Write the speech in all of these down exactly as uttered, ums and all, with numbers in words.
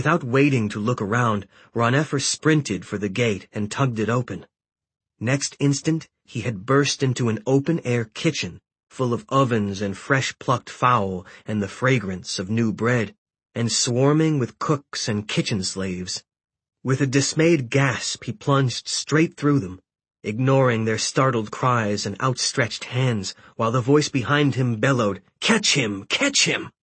Without waiting to look around, Ron-Effer sprinted for the gate and tugged it open. Next instant, he had burst into an open-air kitchen, full of ovens and fresh-plucked fowl and the fragrance of new bread, and swarming with cooks and kitchen slaves. With a dismayed gasp, he plunged straight through them, ignoring their startled cries and outstretched hands, while the voice behind him bellowed, "Catch him! Catch him!"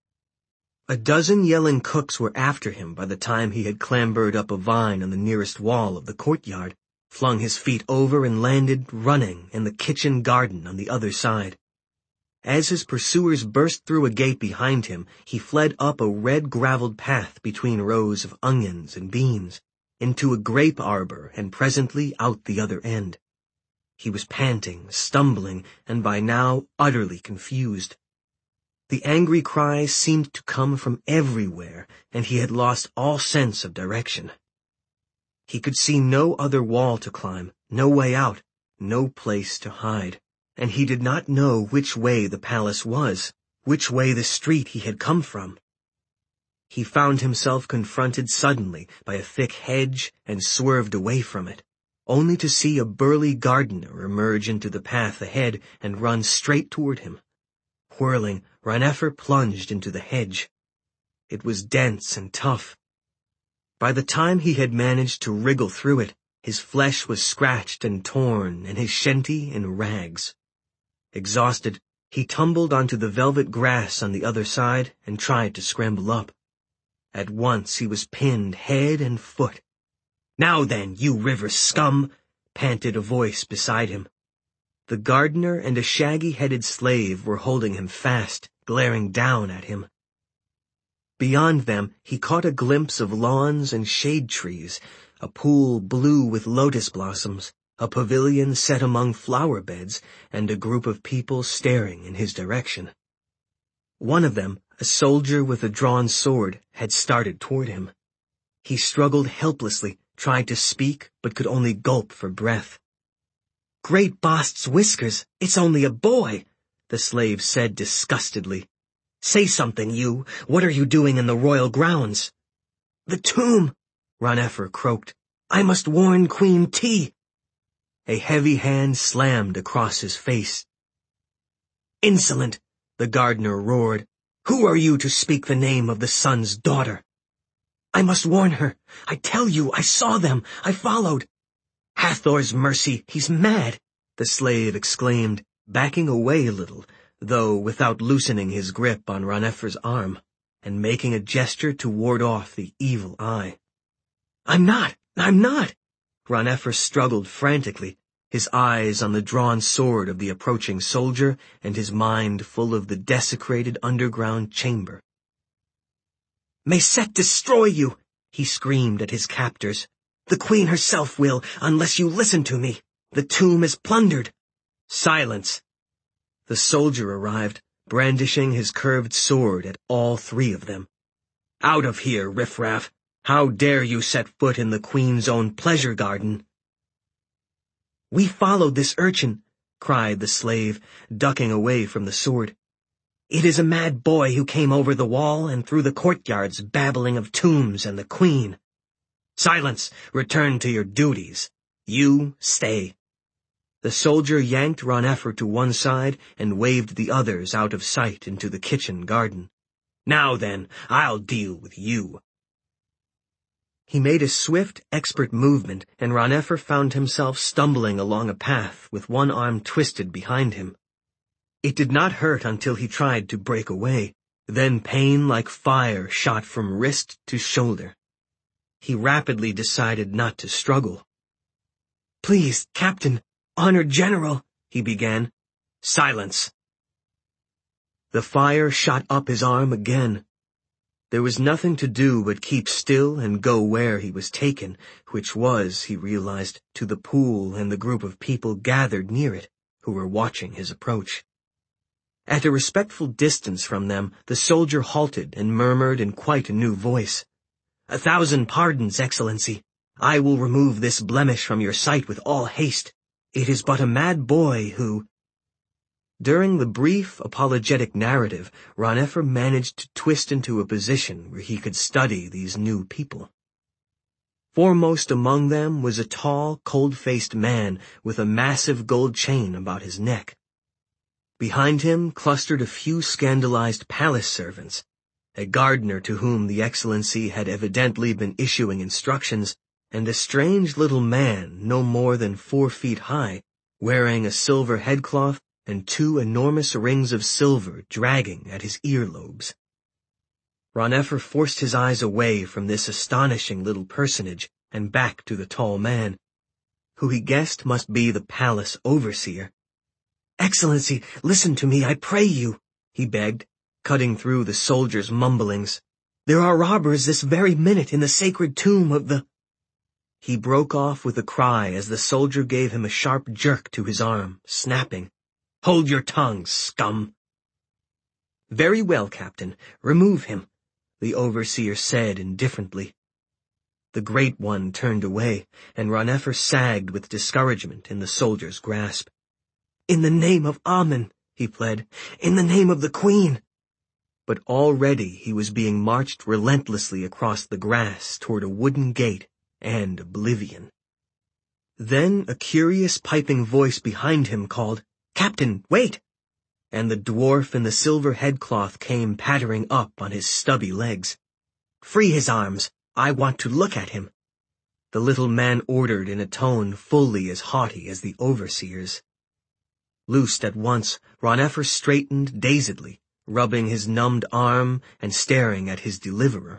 A dozen yelling cooks were after him by the time he had clambered up a vine on the nearest wall of the courtyard, flung his feet over and landed, running, in the kitchen garden on the other side. As his pursuers burst through a gate behind him, he fled up a red-gravelled path between rows of onions and beans, into a grape arbor and presently out the other end. He was panting, stumbling, and by now utterly confused. The angry cries seemed to come from everywhere, and he had lost all sense of direction. He could see no other wall to climb, no way out, no place to hide, and he did not know which way the palace was, which way the street he had come from. He found himself confronted suddenly by a thick hedge and swerved away from it, only to see a burly gardener emerge into the path ahead and run straight toward him. Whirling, Ron-Effer plunged into the hedge. It was dense and tough. By the time he had managed to wriggle through it, his flesh was scratched and torn and his shenty in rags. Exhausted, he tumbled onto the velvet grass on the other side and tried to scramble up. At once he was pinned head and foot. "Now then, you river scum!" panted a voice beside him. The gardener and a shaggy-headed slave were holding him fast, glaring down at him. Beyond them, he caught a glimpse of lawns and shade trees, a pool blue with lotus blossoms, a pavilion set among flower beds, and a group of people staring in his direction. One of them, a soldier with a drawn sword, had started toward him. He struggled helplessly, tried to speak, but could only gulp for breath. "Great Bast's whiskers, it's only a boy," the slave said disgustedly. "Say something, you. What are you doing in the royal grounds?" "The tomb," Ron-Effer croaked. "I must warn Queen T." A heavy hand slammed across his face. "Insolent," the gardener roared. "Who are you to speak the name of the sun's daughter?" "I must warn her. I tell you, I saw them. I followed." "Hathor's mercy, he's mad," the slave exclaimed, backing away a little, though without loosening his grip on Ron-Effer's arm, and making a gesture to ward off the evil eye. "I'm not! I'm not!" Ron-Effer struggled frantically, his eyes on the drawn sword of the approaching soldier and his mind full of the desecrated underground chamber. "May Set destroy you!" he screamed at his captors. "The queen herself will, unless you listen to me. The tomb is plundered." "Silence!" The soldier arrived, brandishing his curved sword at all three of them. "Out of here, riffraff! How dare you set foot in the queen's own pleasure garden?" "We followed this urchin," cried the slave, ducking away from the sword. "It is a mad boy who came over the wall and through the courtyards babbling of tombs and the queen." "Silence! Return to your duties. You stay." The soldier yanked Ron-Effer to one side and waved the others out of sight into the kitchen garden. "Now then, I'll deal with you." He made a swift, expert movement, and Ron-Effer found himself stumbling along a path with one arm twisted behind him. It did not hurt until he tried to break away, then pain like fire shot from wrist to shoulder. He rapidly decided not to struggle. "Please, Captain, Honored General," he began. "Silence!" The fire shot up his arm again. There was nothing to do but keep still and go where he was taken, which was, he realized, to the pool and the group of people gathered near it, who were watching his approach. At a respectful distance from them, the soldier halted and murmured in quite a new voice. "A thousand pardons, Excellency. I will remove this blemish from your sight with all haste. It is but a mad boy who—" During the brief apologetic narrative, Ron-Efer managed to twist into a position where he could study these new people. Foremost among them was a tall, cold-faced man with a massive gold chain about his neck. Behind him clustered a few scandalized palace servants, a gardener to whom the Excellency had evidently been issuing instructions, and a strange little man no more than four feet high, wearing a silver headcloth and two enormous rings of silver dragging at his earlobes. Ron-Efer forced his eyes away from this astonishing little personage and back to the tall man, who he guessed must be the palace overseer. "Excellency, listen to me, I pray you," he begged, cutting through the soldier's mumblings. "There are robbers this very minute in the sacred tomb of the—" He broke off with a cry as the soldier gave him a sharp jerk to his arm, snapping, "Hold your tongue, scum!" "Very well, Captain. Remove him," the overseer said indifferently. The Great One turned away, and Ron-Efer sagged with discouragement in the soldier's grasp. "In the name of Amen," he pled. "In the name of the Queen." But already he was being marched relentlessly across the grass toward a wooden gate and oblivion. Then a curious piping voice behind him called, "Captain, wait!" And the dwarf in the silver headcloth came pattering up on his stubby legs. "Free his arms! I want to look at him," the little man ordered in a tone fully as haughty as the overseer's. Loosed at once, Ron-Efer straightened dazedly, rubbing his numbed arm and staring at his deliverer.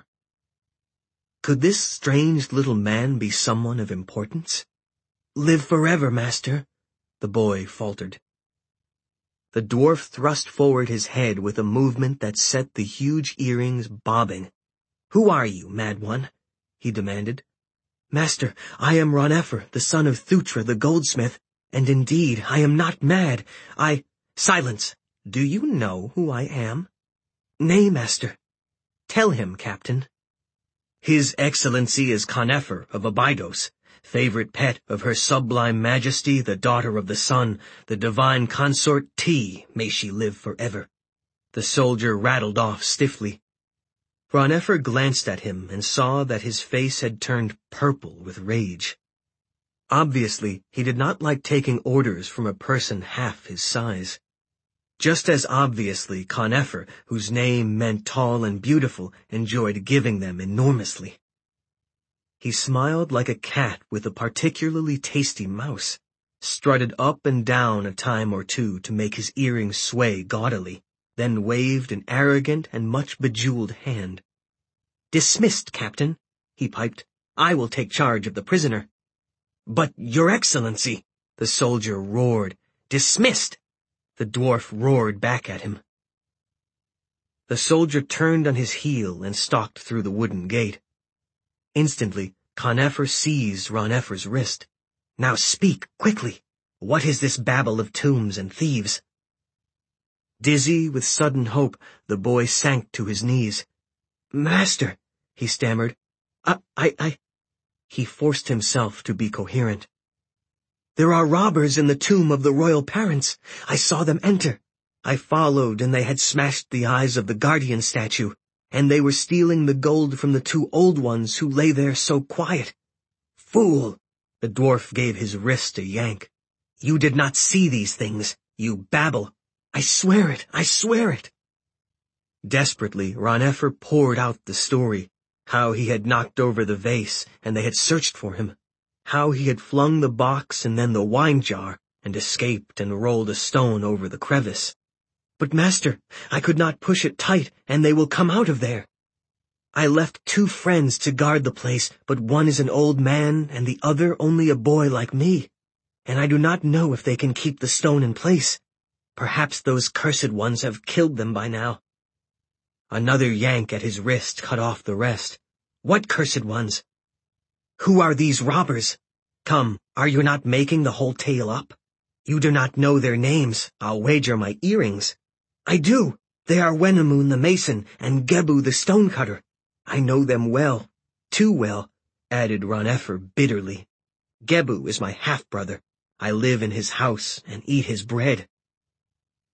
Could this strange little man be someone of importance? "Live forever, master," the boy faltered. The dwarf thrust forward his head with a movement that set the huge earrings bobbing. "Who are you, mad one?" he demanded. "Master, I am Ron-Efer, the son of Thutra the goldsmith, and indeed I am not mad. I—" "Silence! Do you know who I am?" "Nay, master." "Tell him, Captain." "His Excellency is Con-Efer of Abydos, favorite pet of Her Sublime Majesty, the Daughter of the Sun, the divine consort Ti, may she live forever." The soldier rattled off stiffly. Ron-Efer glanced at him and saw that his face had turned purple with rage. Obviously, he did not like taking orders from a person half his size. Just as obviously, Con-Efer, whose name meant tall and beautiful, enjoyed giving them enormously. He smiled like a cat with a particularly tasty mouse, strutted up and down a time or two to make his earrings sway gaudily, then waved an arrogant and much bejeweled hand. "Dismissed, Captain," he piped. "I will take charge of the prisoner." "But, Your Excellency," the soldier roared. "Dismissed!" the dwarf roared back at him. The soldier turned on his heel and stalked through the wooden gate. Instantly, Con-Efer seized Ron-Efer's wrist. "Now speak, quickly! What is this babble of tombs and thieves?" Dizzy with sudden hope, the boy sank to his knees. "Master," he stammered, I, I, I... He forced himself to be coherent. "There are robbers in the tomb of the royal parents. I saw them enter. I followed, and they had smashed the eyes of the guardian statue, and they were stealing the gold from the two old ones who lay there so quiet." "Fool!" The dwarf gave his wrist a yank. "You did not see these things. You babble." "I swear it! I swear it!" Desperately, Ron-Efer poured out the story, how he had knocked over the vase and they had searched for him, how he had flung the box and then the wine jar and escaped and rolled a stone over the crevice. "But master, I could not push it tight and they will come out of there. I left two friends to guard the place, but one is an old man and the other only a boy like me, and I do not know if they can keep the stone in place. Perhaps those cursed ones have killed them by now." Another yank at his wrist cut off the rest. "What cursed ones?" "Who are these robbers? Come, are you not making the whole tale up? You do not know their names, I'll wager my earrings." "I do. They are Wenamun the mason and Gebu the stonecutter. I know them well. Too well," added Ron-Efer bitterly. "Gebu is my half-brother. I live in his house and eat his bread."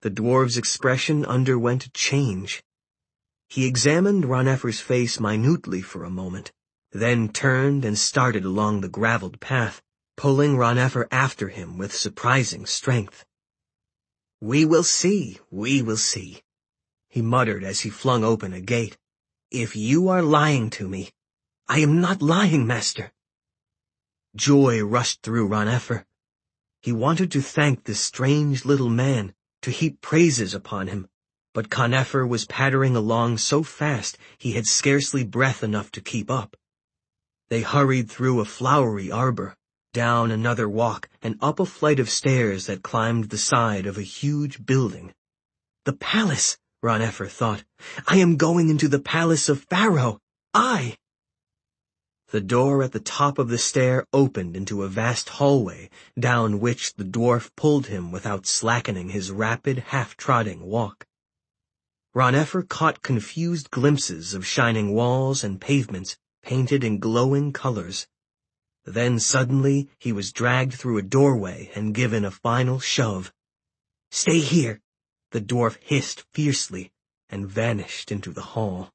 The dwarf's expression underwent a change. He examined Ron-Ephor's face minutely for a moment, then turned and started along the graveled path, pulling Ron-Ephor after him with surprising strength. "We will see, we will see," he muttered as he flung open a gate. "If you are lying to me—" "I am not lying, master." Joy rushed through Ron-Ephor. He wanted to thank this strange little man, to heap praises upon him, but Con-Ephor was pattering along so fast he had scarcely breath enough to keep up. They hurried through a flowery arbor, down another walk, and up a flight of stairs that climbed the side of a huge building. "The palace," Ron-Ephor thought. "I am going into the palace of Pharaoh. I—" The door at the top of the stair opened into a vast hallway, down which the dwarf pulled him without slackening his rapid, half-trotting walk. Ron-Ephor caught confused glimpses of shining walls and pavements painted in glowing colors. Then suddenly he was dragged through a doorway and given a final shove. "Stay here," the dwarf hissed fiercely, and vanished into the hall.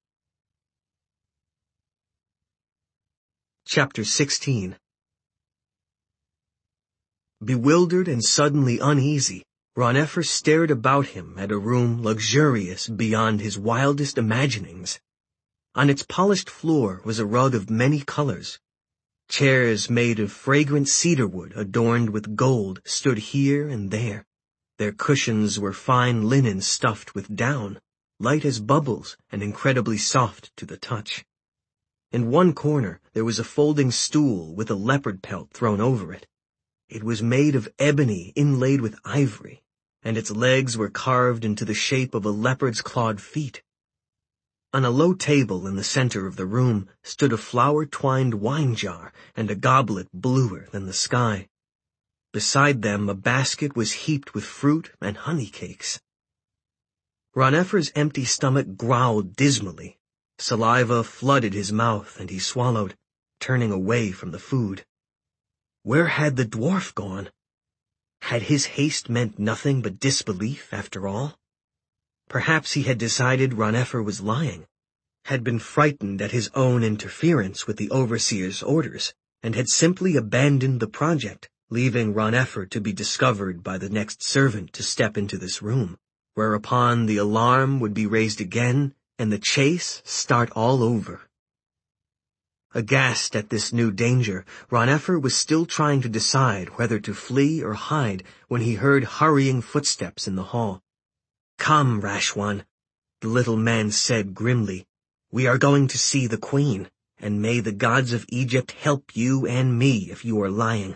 Chapter sixteen. Bewildered and suddenly uneasy, Ron-Ephor stared about him at a room luxurious beyond his wildest imaginings. On its polished floor was a rug of many colors. Chairs made of fragrant cedarwood adorned with gold stood here and there. Their cushions were fine linen stuffed with down, light as bubbles and incredibly soft to the touch. In one corner there was a folding stool with a leopard pelt thrown over it. It was made of ebony inlaid with ivory, and its legs were carved into the shape of a leopard's clawed feet. On a low table in the center of the room stood a flower-twined wine jar and a goblet bluer than the sky. Beside them a basket was heaped with fruit and honey cakes. Ron-Ephor's empty stomach growled dismally. Saliva flooded his mouth and he swallowed, turning away from the food. Where had the dwarf gone? Had his haste meant nothing but disbelief after all? Perhaps he had decided Ron-Ephor was lying, had been frightened at his own interference with the overseer's orders, and had simply abandoned the project, leaving Ron-Ephor to be discovered by the next servant to step into this room, whereupon the alarm would be raised again and the chase start all over. Aghast at this new danger, Ron-Ephor was still trying to decide whether to flee or hide when he heard hurrying footsteps in the hall. "Come, rash one," the little man said grimly. "We are going to see the queen, and may the gods of Egypt help you and me if you are lying."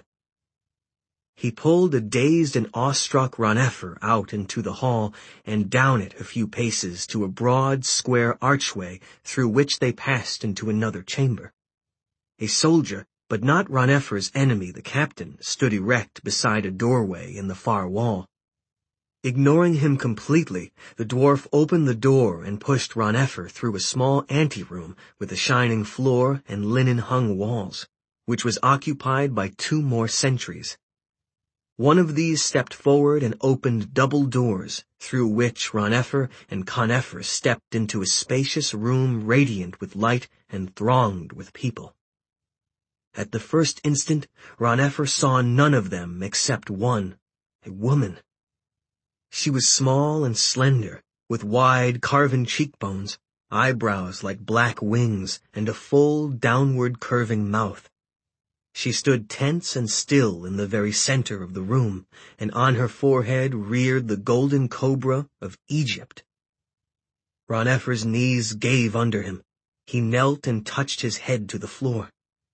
He pulled a dazed and awestruck Ron-Ephor out into the hall and down it a few paces to a broad, square archway through which they passed into another chamber. A soldier, but not Ron-Ephor's enemy, the captain, stood erect beside a doorway in the far wall. Ignoring him completely, the dwarf opened the door and pushed Ron-Ephor through a small anteroom with a shining floor and linen-hung walls, which was occupied by two more sentries. One of these stepped forward and opened double doors, through which Ron-Ephor and Con-Ephor stepped into a spacious room radiant with light and thronged with people. At the first instant, Ron-Ephor saw none of them except one, a woman. She was small and slender, with wide, carven cheekbones, eyebrows like black wings, and a full, downward-curving mouth. She stood tense and still in the very center of the room, and on her forehead reared the golden cobra of Egypt. Ron-Ephor's knees gave under him. He knelt and touched his head to the floor.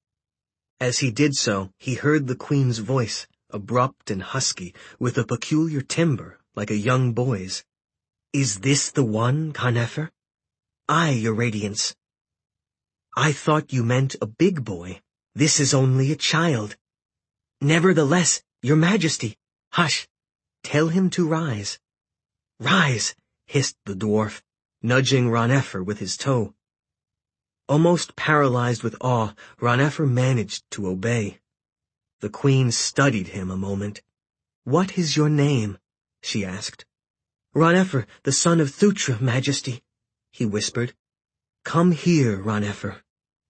As he did so, he heard the queen's voice, abrupt and husky, with a peculiar timbre, like a young boy's. "Is this the one, Con-Ephor?" "Aye, your radiance." "I thought you meant a big boy. This is only a child." "Nevertheless, your majesty." "Hush! Tell him to rise." "Rise!" hissed the dwarf, nudging Ron-Ephor with his toe. Almost paralyzed with awe, Ron-Ephor managed to obey. The queen studied him a moment. "What is your name?" she asked. Ron-Ephor, the son of Thutra, Majesty, he whispered. Come here, Ron-Ephor.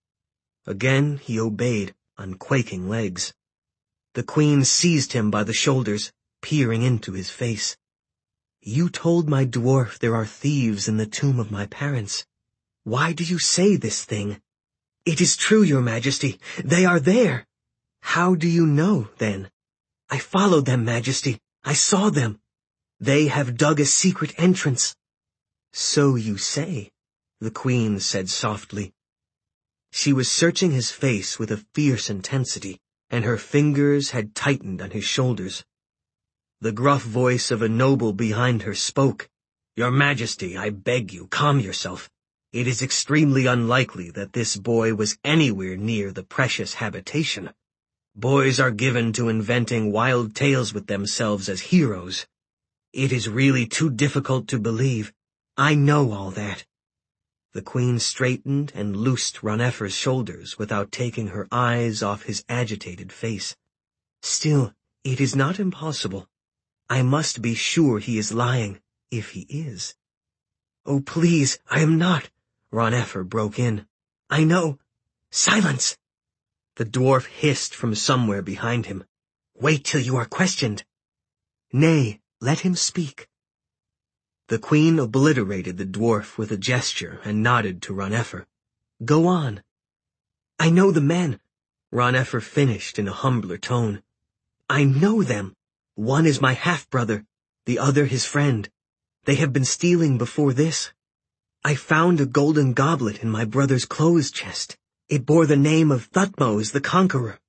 Again he obeyed on quaking legs. The queen seized him by the shoulders, peering into his face. You told my dwarf there are thieves in the tomb of my parents. Why do you say this thing? It is true, your majesty. They are there. How do you know, then? I followed them, Majesty. I saw them. They have dug a secret entrance. So you say, the queen said softly. She was searching his face with a fierce intensity, and her fingers had tightened on his shoulders. The gruff voice of a noble behind her spoke. Your Majesty, I beg you, calm yourself. It is extremely unlikely that this boy was anywhere near the precious habitation. Boys are given to inventing wild tales with themselves as heroes. It is really too difficult to believe. I know all that. The queen straightened and loosed Ron-Ephor's shoulders without taking her eyes off his agitated face. Still, it is not impossible. I must be sure he is lying, if he is. Oh, please, I am not, Ron-Ephor broke in. I know. Silence! The dwarf hissed from somewhere behind him. Wait till you are questioned. Nay, let him speak. The queen obliterated the dwarf with a gesture and nodded to Ron-Ephor. Go on. I know the men, Ron-Ephor finished in a humbler tone. I know them. One is my half-brother, the other his friend. They have been stealing before this. I found a golden goblet in my brother's clothes chest. It bore the name of Thutmose the Conqueror.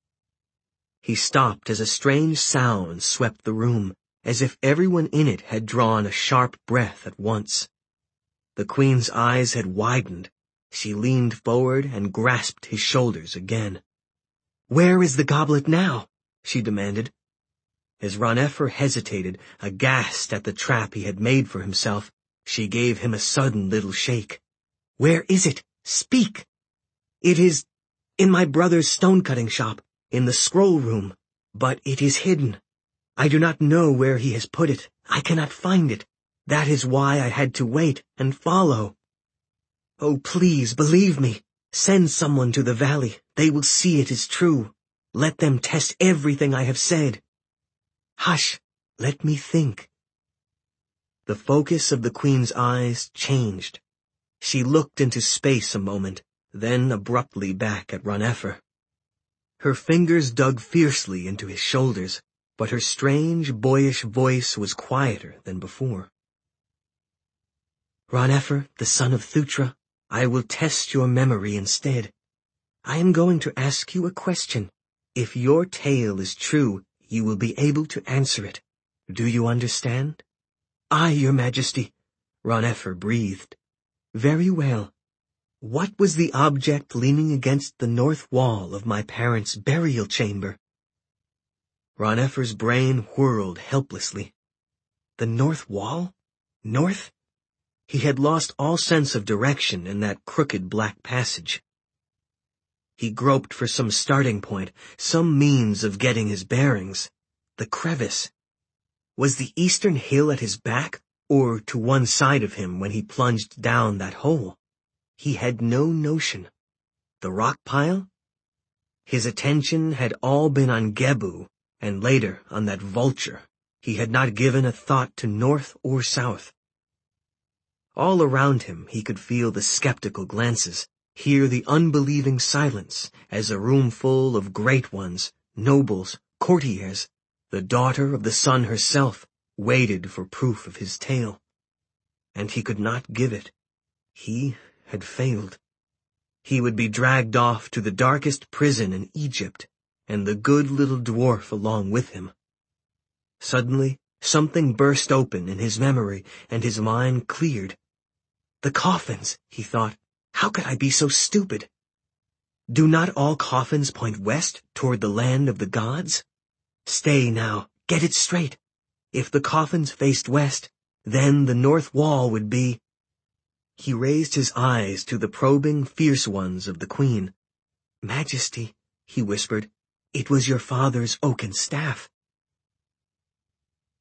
He stopped as a strange sound swept the room, as if everyone in it had drawn a sharp breath at once. The queen's eyes had widened. She leaned forward and grasped his shoulders again. Where is the goblet now? She demanded. As Ron-Ephor hesitated, aghast at the trap he had made for himself, she gave him a sudden little shake. Where is it? Speak! It is in my brother's stone-cutting shop, in the scroll room, but it is hidden. I do not know where he has put it. I cannot find it. That is why I had to wait and follow. Oh, please, believe me. Send someone to the valley. They will see it is true. Let them test everything I have said. Hush, let me think. The focus of the queen's eyes changed. She looked into space a moment, then abruptly back at Ron-Ephor. Her fingers dug fiercely into his shoulders, but her strange, boyish voice was quieter than before. Ron-Ephor, the son of Thutra, I will test your memory instead. I am going to ask you a question. If your tale is true, you will be able to answer it. Do you understand? Aye, your majesty, Ron-Ephor breathed. Very well. What was the object leaning against the north wall of my parents' burial chamber? Ron-Ephor's brain whirled helplessly. The north wall? North? He had lost all sense of direction in that crooked black passage. He groped for some starting point, some means of getting his bearings. The crevice. Was the eastern hill at his back, or to one side of him when he plunged down that hole? He had no notion. The rock pile? His attention had all been on Gebu, and later on that vulture. He had not given a thought to north or south. All around him he could feel the skeptical glances, hear the unbelieving silence as a room full of great ones, nobles, courtiers, the daughter of the sun herself, waited for proof of his tale. And he could not give it. He had failed. He would be dragged off to the darkest prison in Egypt, and the good little dwarf along with him. Suddenly, something burst open in his memory, and his mind cleared. The coffins, he thought. How could I be so stupid? Do not all coffins point west toward the land of the gods? Stay now, get it straight. If the coffins faced west, then the north wall would be... He raised his eyes to the probing, fierce ones of the queen. Majesty, he whispered, it was your father's oaken staff.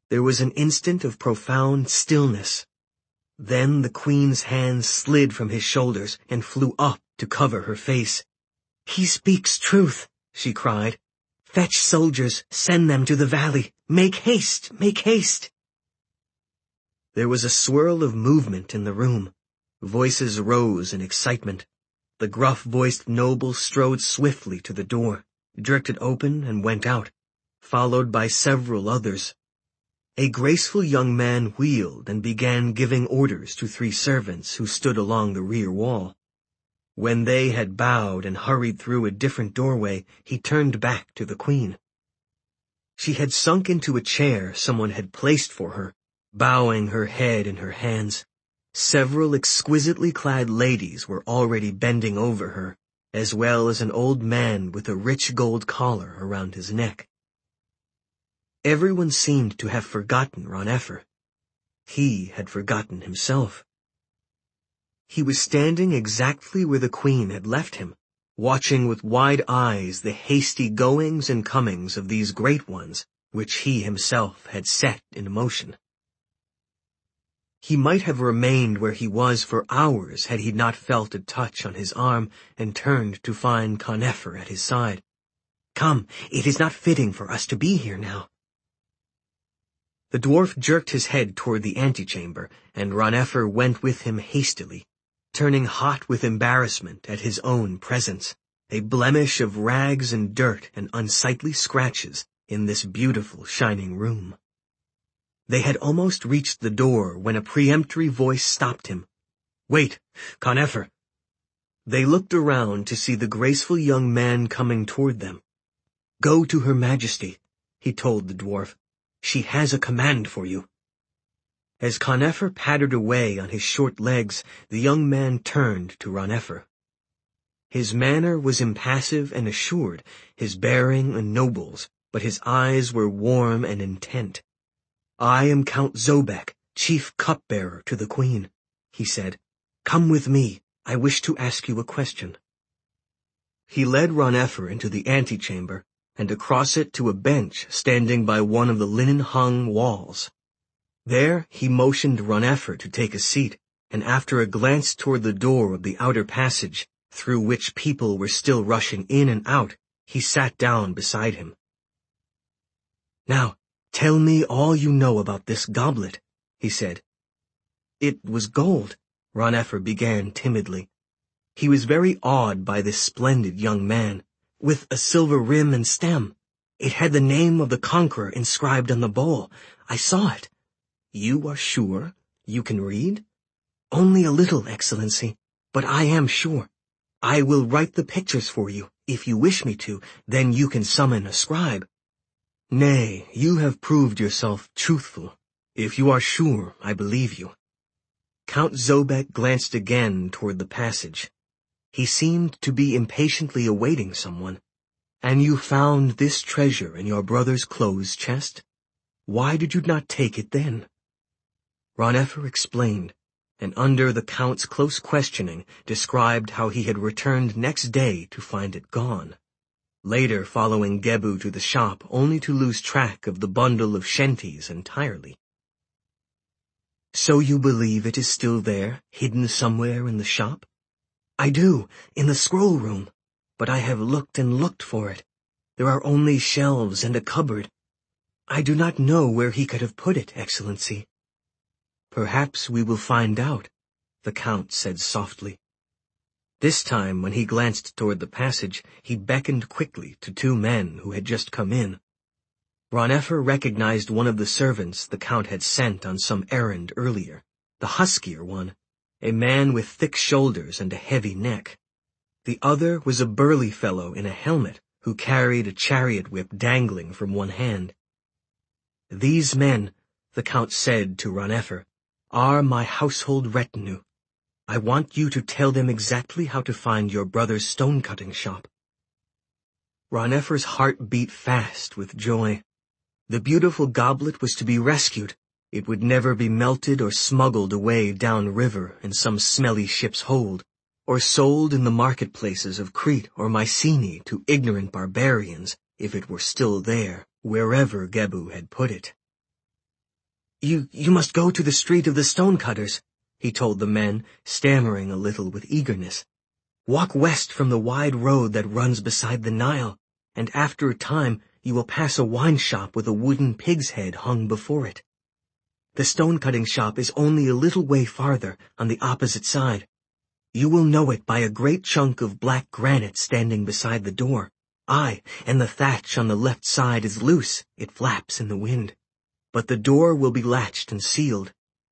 There was an instant of profound stillness. Then the queen's hands slid from his shoulders and flew up to cover her face. "He speaks truth," she cried. "Fetch soldiers, send them to the valley. Make haste, make haste." There was a swirl of movement in the room. Voices rose in excitement. The gruff-voiced noble strode swiftly to the door, jerked it open, and went out, followed by several others. A graceful young man wheeled and began giving orders to three servants who stood along the rear wall. When they had bowed and hurried through a different doorway, he turned back to the queen. She had sunk into a chair someone had placed for her, bowing her head in her hands. Several exquisitely clad ladies were already bending over her, as well as an old man with a rich gold collar around his neck. Everyone seemed to have forgotten Ron-Efer. He had forgotten himself. He was standing exactly where the queen had left him, watching with wide eyes the hasty goings and comings of these great ones, which he himself had set in motion. He might have remained where he was for hours had he not felt a touch on his arm and turned to find Con-Efer at his side. "Come, it is not fitting for us to be here now." The dwarf jerked his head toward the antechamber, and Ron-Efer went with him hastily, turning hot with embarrassment at his own presence, a blemish of rags and dirt and unsightly scratches in this beautiful shining room. They had almost reached the door when a peremptory voice stopped him. "Wait, Con-Efer." They looked around to see the graceful young man coming toward them. "Go to Her Majesty," he told the dwarf. "She has a command for you." As Con-Efer pattered away on his short legs, the young man turned to Ron-Efer. His manner was impassive and assured, his bearing a noble's, but his eyes were warm and intent. "I am Count Zobek, chief cupbearer to the queen," he said. "Come with me. I wish to ask you a question." He led Ron-Efer into the antechamber, and across it to a bench standing by one of the linen-hung walls. There he motioned Ron-Efer to take a seat, and after a glance toward the door of the outer passage, through which people were still rushing in and out, he sat down beside him. "Now, tell me all you know about this goblet," he said. "It was gold," Ron-Efer began timidly. He was very awed by this splendid young man, with a silver rim and stem. It had the name of the conqueror inscribed on the bowl. I saw it. "You are sure? You can read?" "Only a little, Excellency, but I am sure. I will write the pictures for you, if you wish me to, then you can summon a scribe." "Nay, you have proved yourself truthful. If you are sure, I believe you." Count Zobek glanced again toward the passage. He seemed to be impatiently awaiting someone. "And you found this treasure in your brother's clothes chest? Why did you not take it then?" Ron-Efer explained, and under the Count's close questioning, described how he had returned next day to find it gone. Later following Gebu to the shop only to lose track of the bundle of shenties entirely. "So you believe it is still there, hidden somewhere in the shop?" "I do, in the scroll room. But I have looked and looked for it. There are only shelves and a cupboard. I do not know where he could have put it, Excellency." "Perhaps we will find out," the Count said softly. This time, when he glanced toward the passage, he beckoned quickly to two men who had just come in. Ron-Efer recognized one of the servants the Count had sent on some errand earlier, the huskier one, a man with thick shoulders and a heavy neck. The other was a burly fellow in a helmet who carried a chariot whip dangling from one hand. "These men," the Count said to Ron-Efer, "are my household retinue. I want you to tell them exactly how to find your brother's stone-cutting shop." Ron-Efer's heart beat fast with joy. The beautiful goblet was to be rescued. It would never be melted or smuggled away downriver in some smelly ship's hold, or sold in the marketplaces of Crete or Mycenae to ignorant barbarians if it were still there, wherever Gebu had put it. You, you must go to the street of the stonecutters, he told the men, stammering a little with eagerness. Walk west from the wide road that runs beside the Nile, and after a time you will pass a wine shop with a wooden pig's head hung before it. The stone-cutting shop is only a little way farther, on the opposite side. You will know it by a great chunk of black granite standing beside the door. Aye, and the thatch on the left side is loose, it flaps in the wind. But the door will be latched and sealed.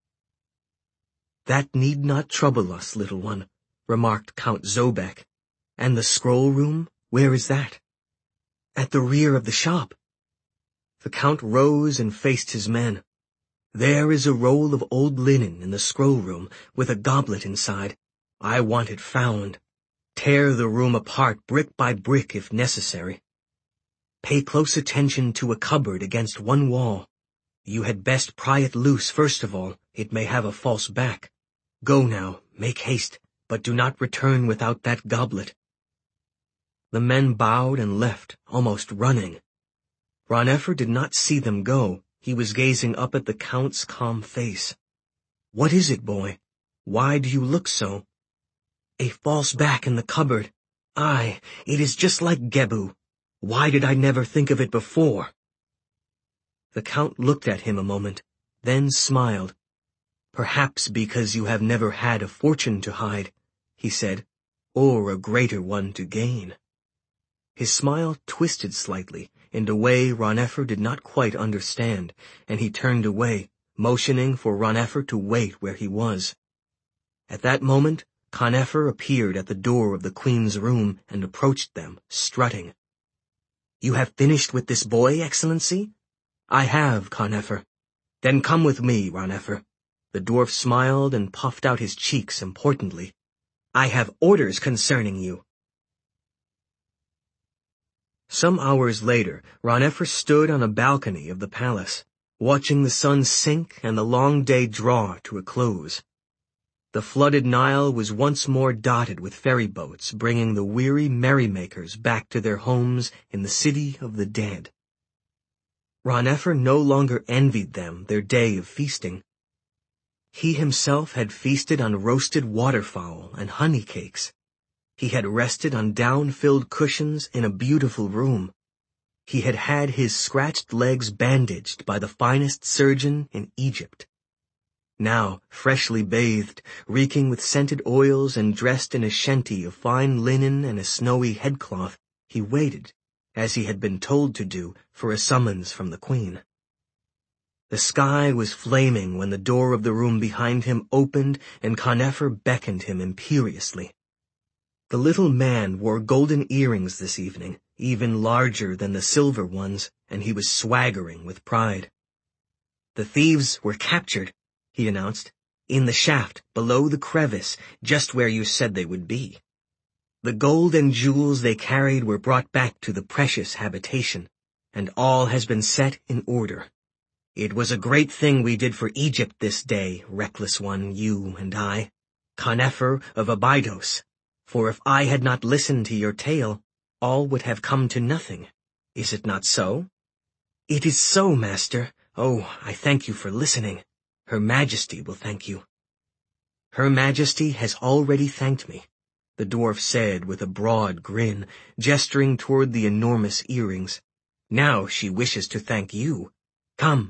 That need not trouble us, little one, remarked Count Zobek. And the scroll room, where is that? At the rear of the shop. The Count rose and faced his men. There is a roll of old linen in the scroll room, with a goblet inside. I want it found. Tear the room apart brick by brick if necessary. Pay close attention to a cupboard against one wall. You had best pry it loose first of all, it may have a false back. Go now, make haste, but do not return without that goblet. The men bowed and left, almost running. Ron-Efer did not see them go. He was gazing up at the Count's calm face. What is it, boy? Why do you look so? A false back in the cupboard. Aye, it is just like Gebu. Why did I never think of it before? The Count looked at him a moment, then smiled. Perhaps because you have never had a fortune to hide, he said, or a greater one to gain. His smile twisted slightly, in a way Ron-Efer did not quite understand, and he turned away, motioning for Ron-Efer to wait where he was. At that moment, Con-Efer appeared at the door of the Queen's room and approached them, strutting. You have finished with this boy, Excellency? I have, Con-Efer. Then come with me, Ron-Efer. The dwarf smiled and puffed out his cheeks importantly. I have orders concerning you. Some hours later, Ron-Efer stood on a balcony of the palace, watching the sun sink and the long day draw to a close. The flooded Nile was once more dotted with ferry boats bringing the weary merrymakers back to their homes in the city of the dead. Ron-Efer no longer envied them their day of feasting. He himself had feasted on roasted waterfowl and honey cakes. He had rested on down-filled cushions in a beautiful room. He had had his scratched legs bandaged by the finest surgeon in Egypt. Now, freshly bathed, reeking with scented oils and dressed in a shenty of fine linen and a snowy headcloth, he waited, as he had been told to do, for a summons from the Queen. The sky was flaming when the door of the room behind him opened and Con-Efer beckoned him imperiously. The little man wore golden earrings this evening, even larger than the silver ones, and he was swaggering with pride. The thieves were captured, he announced, in the shaft, below the crevice, just where you said they would be. The gold and jewels they carried were brought back to the precious habitation, and all has been set in order. It was a great thing we did for Egypt this day, reckless one, you and I, Con-Efer of Abydos. For if I had not listened to your tale, all would have come to nothing. Is it not so? It is so, master. Oh, I thank you for listening. Her Majesty will thank you. Her Majesty has already thanked me, the dwarf said with a broad grin, gesturing toward the enormous earrings. Now she wishes to thank you. Come.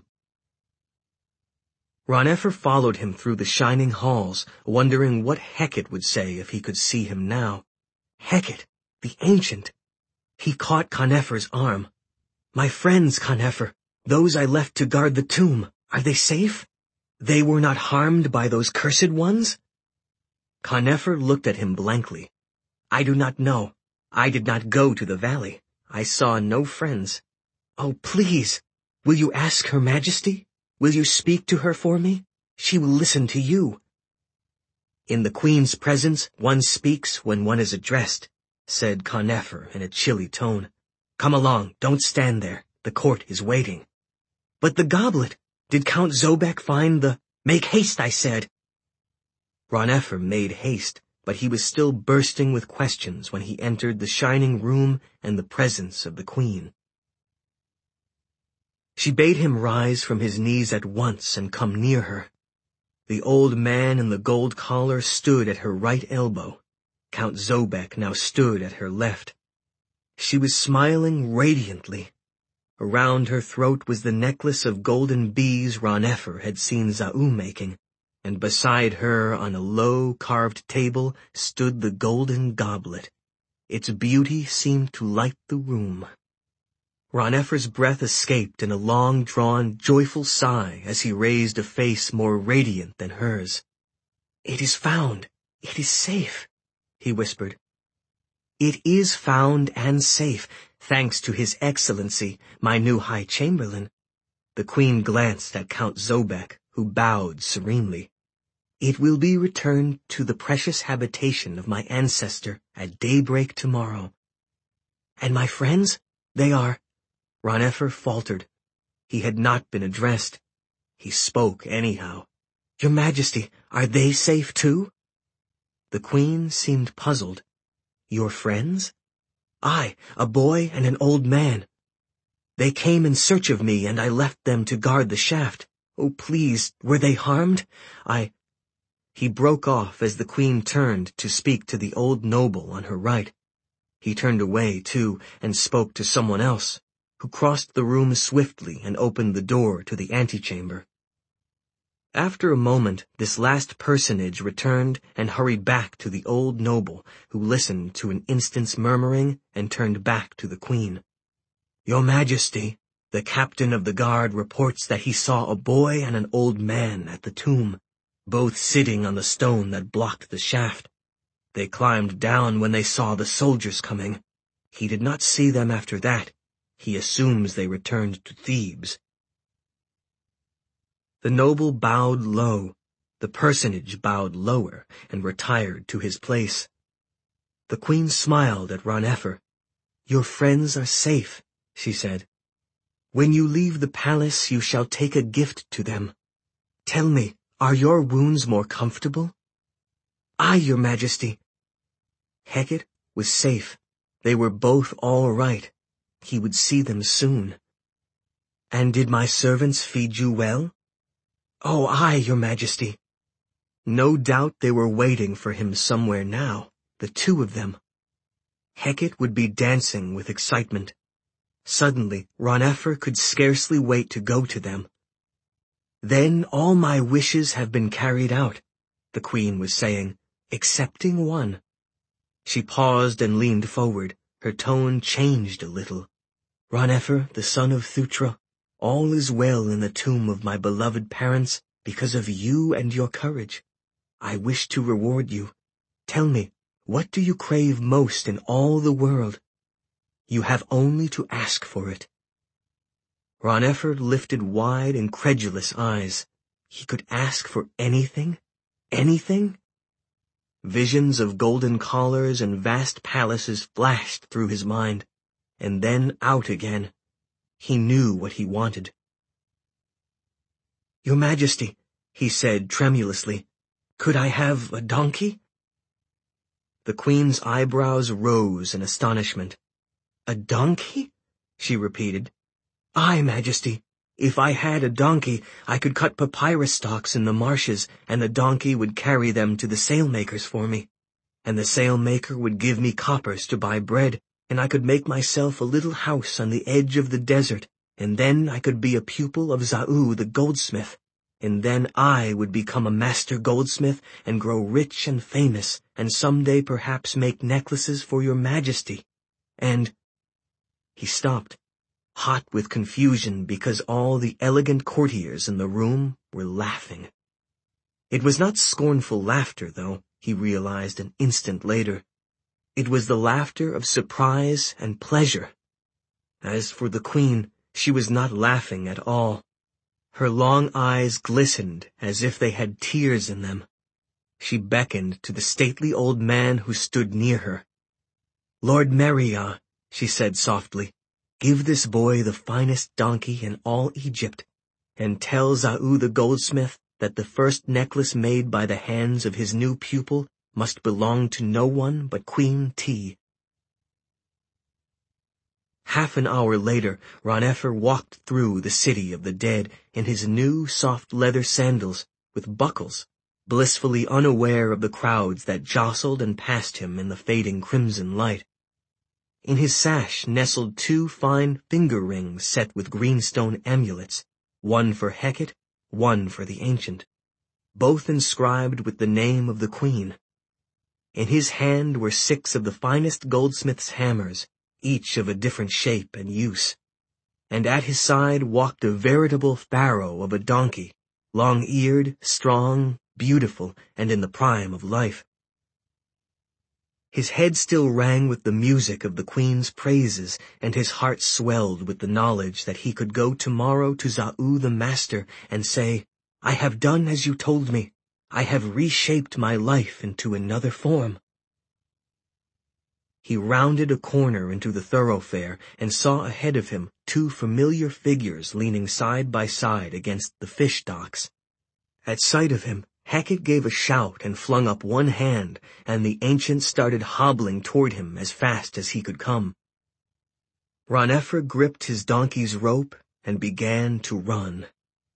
Ron-Efer followed him through the shining halls, wondering what Hecate would say if he could see him now. Hecate, the ancient. He caught Con-Efer's arm. My friends, Con-Efer, those I left to guard the tomb, are they safe? They were not harmed by those cursed ones? Con-Efer looked at him blankly. I do not know. I did not go to the valley. I saw no friends. Oh, please, will you ask Her Majesty? Will you speak to her for me? She will listen to you. In the Queen's presence, one speaks when one is addressed, said Con-Efer in a chilly tone. Come along, don't stand there. The court is waiting. But the goblet! Did Count Zobek find the— Make haste, I said! Ron-Efer made haste, but he was still bursting with questions when he entered the shining room and the presence of the Queen. She bade him rise from his knees at once and come near her. The old man in the gold collar stood at her right elbow. Count Zobek now stood at her left. She was smiling radiantly. Around her throat was the necklace of golden bees Ron-Efer had seen Zau making, and beside her on a low carved table stood the golden goblet. Its beauty seemed to light the room. Ron-Efer's breath escaped in a long-drawn, joyful sigh as he raised a face more radiant than hers. "It is found. It is safe," he whispered. "It is found and safe, thanks to His Excellency, my new High Chamberlain." The Queen glanced at Count Zobek, who bowed serenely. "It will be returned to the precious habitation of my ancestor at daybreak tomorrow." "And my friends? They are—" Ron-Efer faltered. He had not been addressed. He spoke anyhow. "Your Majesty, are they safe too?" The Queen seemed puzzled. "Your friends?" "Aye, a boy and an old man. They came in search of me, and I left them to guard the shaft. Oh, please, were they harmed? I—" He broke off as the Queen turned to speak to the old noble on her right. He turned away, too, and spoke to someone else, who crossed the room swiftly and opened the door to the antechamber. After a moment, this last personage returned and hurried back to the old noble, who listened to an instant's murmuring and turned back to the Queen. "Your Majesty, the captain of the guard reports that he saw a boy and an old man at the tomb, both sitting on the stone that blocked the shaft. They climbed down when they saw the soldiers coming. He did not see them after that. He assumes they returned to Thebes." The noble bowed low. The personage bowed lower and retired to his place. The Queen smiled at Ron-Efer. "Your friends are safe," she said. "When you leave the palace, you shall take a gift to them. Tell me, are your wounds more comfortable?" "Aye, Your Majesty." Hecate was safe. They were both all right. He would see them soon. "And did my servants feed you well?" "Oh, aye, Your Majesty." No doubt they were waiting for him somewhere now, the two of them. Hecate would be dancing with excitement. Suddenly, Ron-Efer could scarcely wait to go to them. "Then all my wishes have been carried out," the Queen was saying, "excepting one." She paused and leaned forward. Her tone changed a little. "Ron-Efer, the son of Thutra, all is well in the tomb of my beloved parents because of you and your courage. I wish to reward you. Tell me, what do you crave most in all the world? You have only to ask for it." Ron-Efer lifted wide, incredulous eyes. He could ask for anything? Anything? Visions of golden collars and vast palaces flashed through his mind, and then out again. He knew what he wanted. "Your Majesty," he said tremulously, "could I have a donkey?" The Queen's eyebrows rose in astonishment. "A donkey?" she repeated. "Aye, Majesty. If I had a donkey, I could cut papyrus stalks in the marshes, and the donkey would carry them to the sailmakers for me. And the sailmaker would give me coppers to buy bread, and I could make myself a little house on the edge of the desert, and then I could be a pupil of Zau the goldsmith, and then I would become a master goldsmith and grow rich and famous, and someday perhaps make necklaces for your Majesty. And—" He stopped, hot with confusion because all the elegant courtiers in the room were laughing. It was not scornful laughter, though, he realized an instant later. It was the laughter of surprise and pleasure. As for the Queen, she was not laughing at all. Her long eyes glistened as if they had tears in them. She beckoned to the stately old man who stood near her. "Lord Meriah," she said softly, "give this boy the finest donkey in all Egypt, and tell Zau the goldsmith that the first necklace made by the hands of his new pupil must belong to no one but Queen Ti." Half an hour later, Ron-Effer walked through the city of the dead in his new soft leather sandals with buckles, blissfully unaware of the crowds that jostled and passed him in the fading crimson light. In his sash nestled two fine finger rings set with greenstone amulets, one for Hecate, one for the Ancient, both inscribed with the name of the Queen. In his hand were six of the finest goldsmith's hammers, each of a different shape and use, and at his side walked a veritable pharaoh of a donkey, long-eared, strong, beautiful, and in the prime of life. His head still rang with the music of the Queen's praises, and his heart swelled with the knowledge that he could go tomorrow to Zau the Master and say, "I have done as you told me. I have reshaped my life into another form." He rounded a corner into the thoroughfare and saw ahead of him two familiar figures leaning side by side against the fish docks. At sight of him, Hecate gave a shout and flung up one hand, and the Ancient started hobbling toward him as fast as he could come. Ron-Effer gripped his donkey's rope and began to run.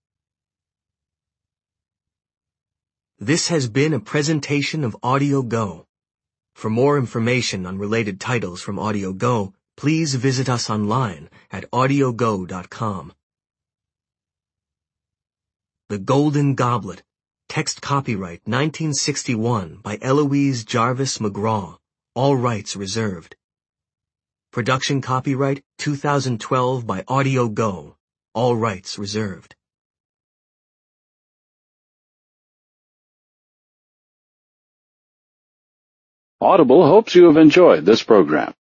This has been a presentation of AudioGo. For more information on related titles from AudioGo, please visit us online at audiogo dot com. The Golden Goblet. Text copyright nineteen sixty-one by Eloise Jarvis McGraw. All rights reserved. Production copyright two thousand twelve by AudioGo. All rights reserved. Audible hopes you have enjoyed this program.